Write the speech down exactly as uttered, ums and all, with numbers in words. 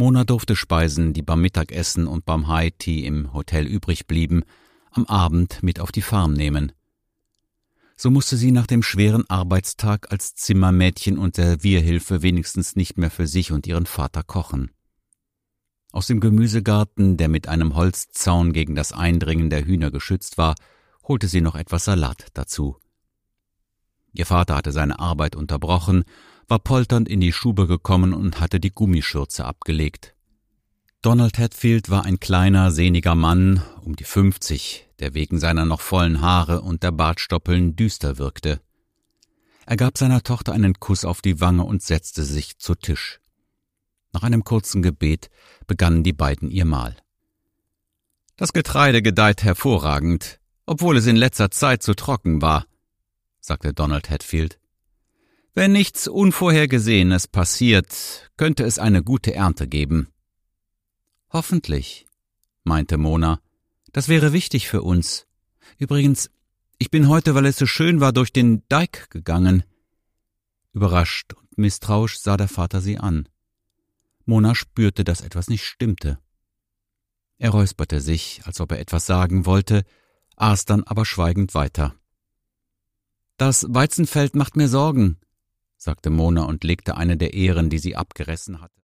Mona durfte Speisen, die beim Mittagessen und beim High Tea im Hotel übrig blieben, am Abend mit auf die Farm nehmen. So musste sie nach dem schweren Arbeitstag als Zimmermädchen und Servierhilfe wenigstens nicht mehr für sich und ihren Vater kochen. Aus dem Gemüsegarten, der mit einem Holzzaun gegen das Eindringen der Hühner geschützt war, holte sie noch etwas Salat dazu. Ihr Vater hatte seine Arbeit unterbrochen, war polternd in die Stube gekommen und hatte die Gummischürze abgelegt. Donald Hatfield war ein kleiner, sehniger Mann, um die fünfzig, der wegen seiner noch vollen Haare und der Bartstoppeln düster wirkte. Er gab seiner Tochter einen Kuss auf die Wange und setzte sich zu Tisch. Nach einem kurzen Gebet begannen die beiden ihr Mahl. »Das Getreide gedeiht hervorragend, obwohl es in letzter Zeit zu trocken war«, sagte Donald Hatfield. »Wenn nichts Unvorhergesehenes passiert, könnte es eine gute Ernte geben.« »Hoffentlich«, meinte Mona. »Das wäre wichtig für uns. Übrigens, ich bin heute, weil es so schön war, durch den Deich gegangen.« Überrascht und misstrauisch sah der Vater sie an. Mona spürte, dass etwas nicht stimmte. Er räusperte sich, als ob er etwas sagen wollte, aß dann aber schweigend weiter. »Das Weizenfeld macht mir Sorgen«, sagte Mona und legte eine der Ähren, die sie abgerissen hatte,